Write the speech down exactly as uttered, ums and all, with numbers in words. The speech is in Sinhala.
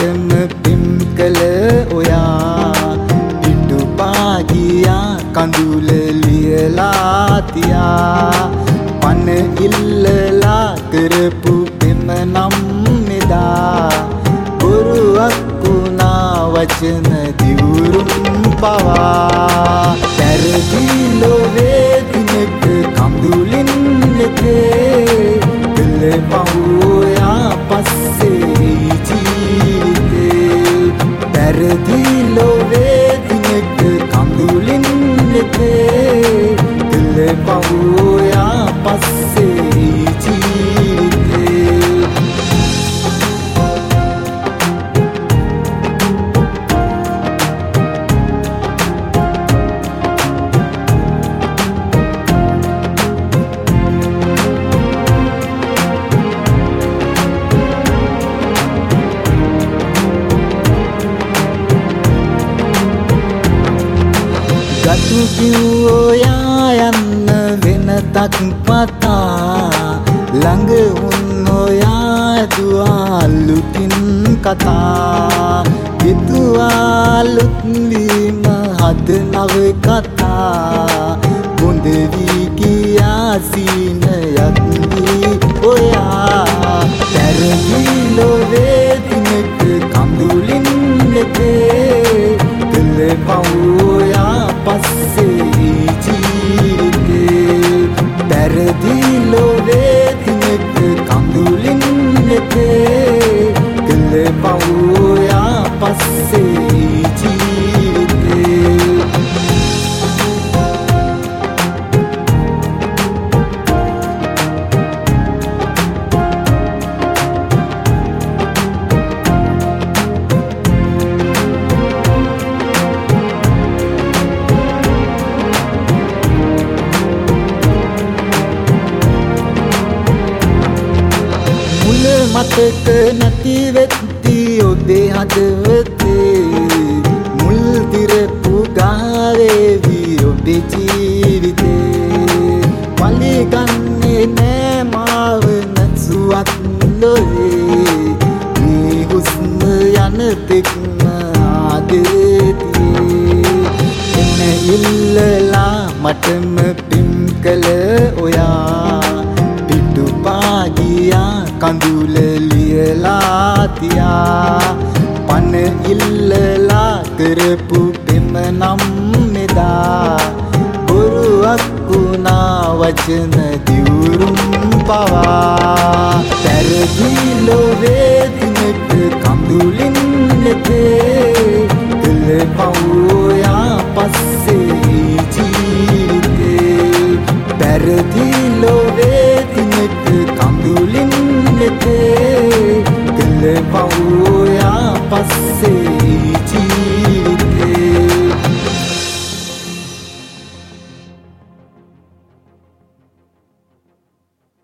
මටම පිම් කළ ඔයා පිටු පාගියා කඳුල ලියලා තියා පන ඉල්ලලා කරපු පෙම නම් මෙදා බොරුවක් වුණා වචන දිවුරුම් පවා පැරදි ලොවේ දිනක කඳුලින් ලෙතේ කළ පහුයා පස්සේ ජීවිතේ පැරදි ලොවේ දිනක කඳුලින් ලෙතේ කළ පහුයා පස්සේ ජීවිතේ ගතු කිව්වෝයා යන්න වෙනතක් පතා ළඟ වුන් ඔයා දුවා අලුතින් කතා ගෙතුවාලුත් වීම හද නව කතා බොඳ වී කියා සීනයක් වී ඔයා පැරදි ලොවේ දිනක කඳුලින් ලෙතේ කළ පහුයා පස්සේ ජීවිතේ පැරදි ලොවේ දිනක කඳුලින් ලෙතේ කළ පහුයා පස්සේ ජීවිතේ මතක නැති වෙත්ති ඔබේ හදවතේ මුල් දිරපු ගාවේවි ඔබේ ජීවිතේ පලිගන්නේ නෑ මාව නැසුවත් ලොවේ මේ හුස්ම යන තෙක්ම ආදේතියේ එන්න ඉල්ලලා මටම පිම් කළ ඔයා පිටු පාගියා කඳුල ලියලා තියා පන ඉල්ලලා කරපු පෙම නම් මෙදා බොරුවක් වුණා වචන දිවුරුම් පවා පැරදි ලොවේ දිනක කඳුලින් ලෙතේ කළ පහුයා පස්සේ ජීවිතේ පැරදි ලොවේ දිනක කඳුලින් ලෙතේ කළ පහුයා පස්සේ